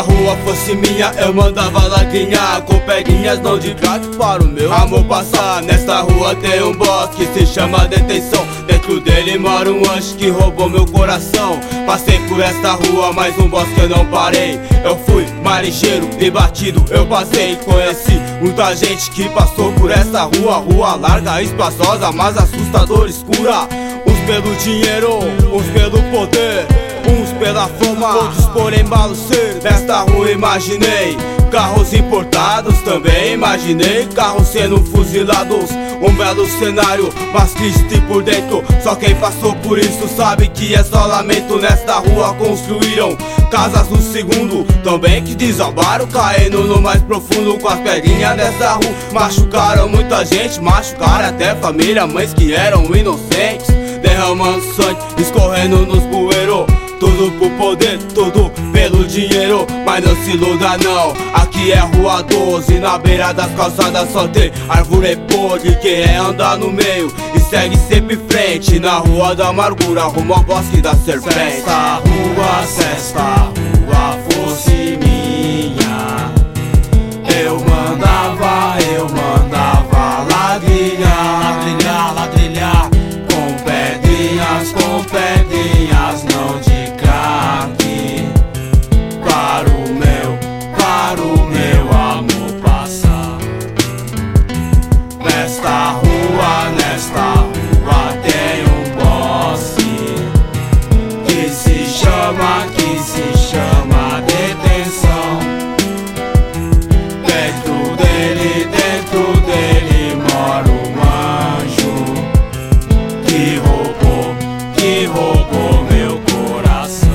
rua fosse minha, eu mandava ladrinhar com pedrinhas não de crack para o meu amor passar. Nesta rua tem um boss que se chama detenção. Dentro dele mora um anjo que roubou meu coração. Passei por esta rua, mais um boss que eu não parei. Eu fui marinheiro e batido eu passei. Conheci muita gente que passou por esta rua. Rua larga, espaçosa, mas assustadora, escura. Uns pelo dinheiro, uns pelo poder, uns pela fama, outros por embalocer. Nesta rua imaginei carros importados, também imaginei carros sendo fuzilados. Um belo cenário, mas triste por dentro. Só quem passou por isso sabe que é só lamento. Nesta rua construíram casas no segundo, também que desabaram, caindo no mais profundo. Com as pedrinhas dessa rua machucaram muita gente, machucaram até família, mães que eram inocentes, derramando sangue, escorrendo nos bueiros. Tudo por poder, tudo pelo dinheiro, mas não se iluda não. Aqui é rua 12, na beira das calçadas só tem árvore podre. Quem é andar no meio e segue sempre em frente, na rua da amargura, rumo ao bosque da serpente. Se esta rua fosse minha, eu mandava ladrilhar, ladrilhar com pedrinhas não de crack, para o meu amor passar. Nesta rua tem um bosque que se chama detenção. Dentro dele mora um anjo que roubou meu coração.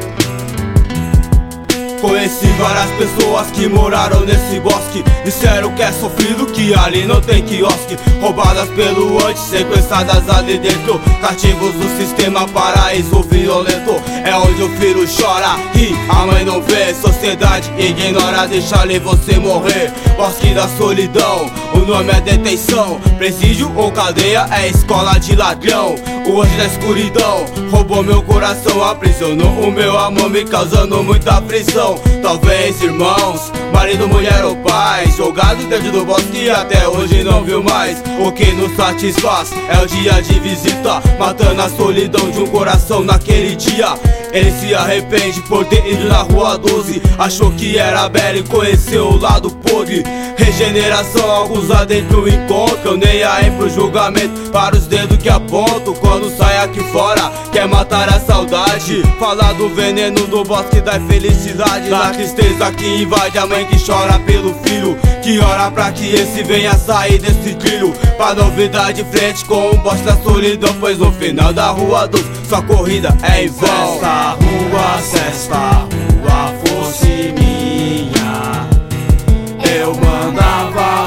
Conheci várias pessoas que moraram nesse bosque, disseram que é sofrido, que ali não tem quiosque. Roubadas pelo antes, sequestradas ali dentro, cativos do sistema, paraíso violento. É onde o filho chora e a mãe não vê. Sociedade ignora, deixa ali você morrer. Bosque da solidão, o nome é detenção. Presídio ou cadeia é escola de ladrão. O anjo da escuridão roubou meu coração, aprisionou o meu amor, me causando muita aflição. Talvez irmãos, marido, mulher ou pai, jogado dentro do bosque e até hoje não viu mais. O que nos satisfaz é o dia de visita, matando a solidão de um coração naquele dia. Ele se arrepende por ter ido na rua 12, achou que era belo e conheceu o lado podre. Regeneração, alguns lá dentro encontram, nem aí pro julgamento, para os dedos que apontam. Quando sai aqui fora, quer matar a saudade, falar do veneno do bosque da infelicidade. Da tristeza que invade a mãe que chora pelo filho, que ora pra que esse venha sair desse trilho. Pra novidade frente com o bosque da solidão, pois no final da rua 12 sua corrida é em vão. Se esta rua fosse minha, eu mandava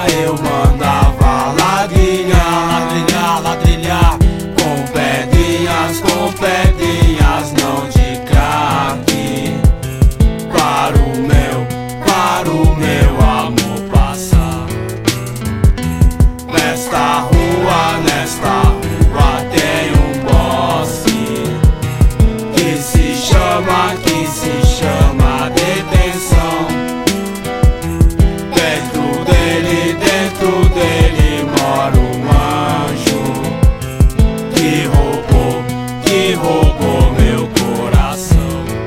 ladrilhar com pedrinhas não de crack, para o meu amor passar. Nesta rua tem um bosque que se chama detenção. Dentro dele mora um anjo que roubou meu coração.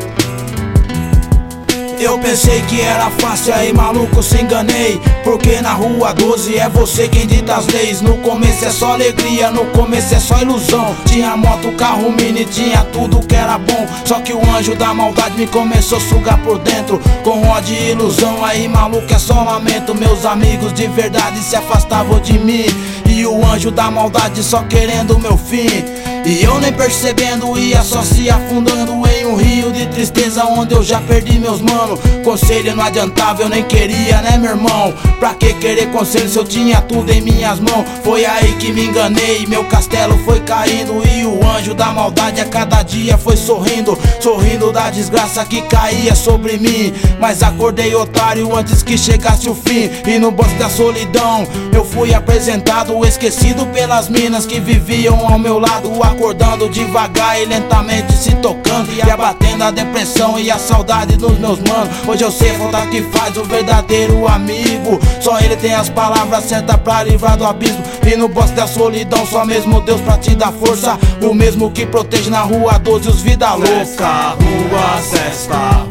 Eu pensei que era fácil, aí maluco se enganei, porque na rua 12 é você quem dita as leis. No começo é só alegria, no começo é só ilusão. Tinha moto, carro, mini, tinha tudo que era bom. Só que o anjo da maldade me começou a sugar por dentro, com ódio e ilusão, aí maluco é só lamento. Meus amigos de verdade se afastavam de mim, e o anjo da maldade só querendo o meu fim. E eu nem percebendo, ia só se afundando em um rio de tristeza, onde eu já perdi meus manos. Conselho não adiantava, eu nem queria, né meu irmão? Pra que querer conselho se eu tinha tudo em minhas mãos? Foi aí que me enganei, meu castelo foi caindo, e o anjo da maldade a cada dia foi sorrindo, sorrindo da desgraça que caía sobre mim. Mas acordei otário antes que chegasse o fim, e no bosque da solidão eu fui apresentado, esquecido pelas minas que viviam ao meu lado, acordando devagar e lentamente se tocando. E Ia batendo a depressão e a saudade dos meus manos. Hoje eu sei a falta que faz o verdadeiro amigo. Só ele tem as palavras certas pra livrar do abismo. E no bosque da solidão só mesmo Deus pra te dar força. O mesmo que protege na rua 12 os vida louca. Sesta rua,